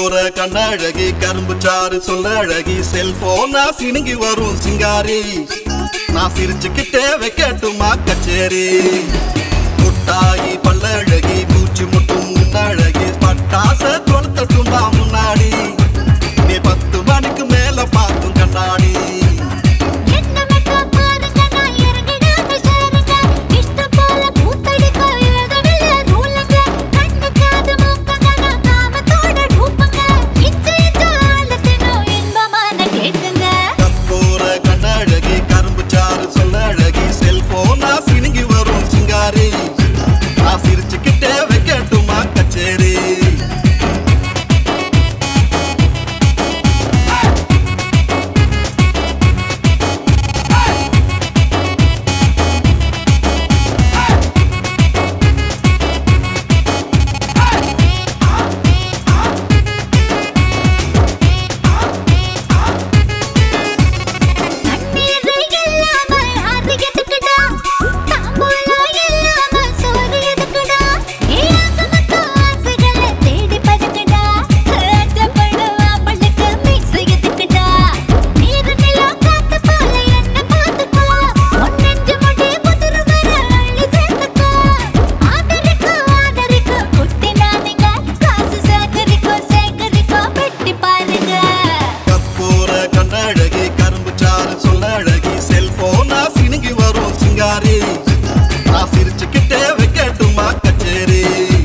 கற்பூர கண்ணழகி கரும்பு சாறு சொல்ல அழகி செல்போனா சினுங்கி வரும் சிங்காரி நான் சிரிச்சுக்கிட்டே வைக்கட்டுமா கச்சேரி முட்டாயி பல்லழகி பூச்சி முட்டும் முன்னழகி பட்டாச தொலைத்தட்டுமா முன்னாடி நீ 10 மணிக்கு மேல பார்க்கும் கண்ணாடி சிரிச்சுக்கிட்டே வைக்கட்டுமா கச்சேரி நான் சிரிச்சுக்கிட்டே வைக்கட்டுமா கச்சேரி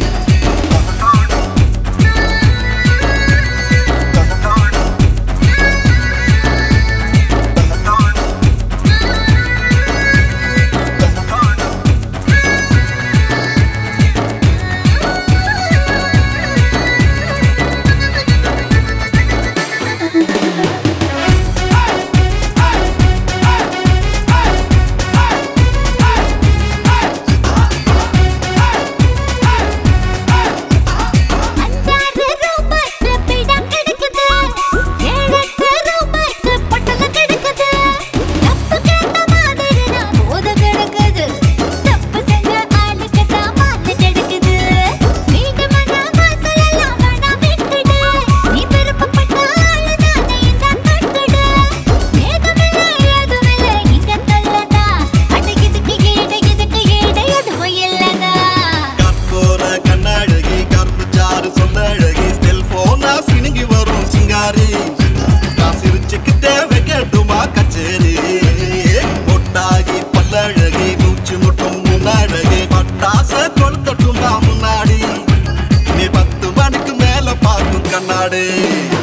நான் சிரிச்சுக்கிட்டே வைக்கட்டுமா கச்சேரி முட்டாகி பல்லழகி மூச்சு முட்டும் முன்னழகி பட்டாச கொளுத்தட்டுமா முன்னாடி நீ 10 மணிக்கு மேல பார்க்கும் கண்ணாடி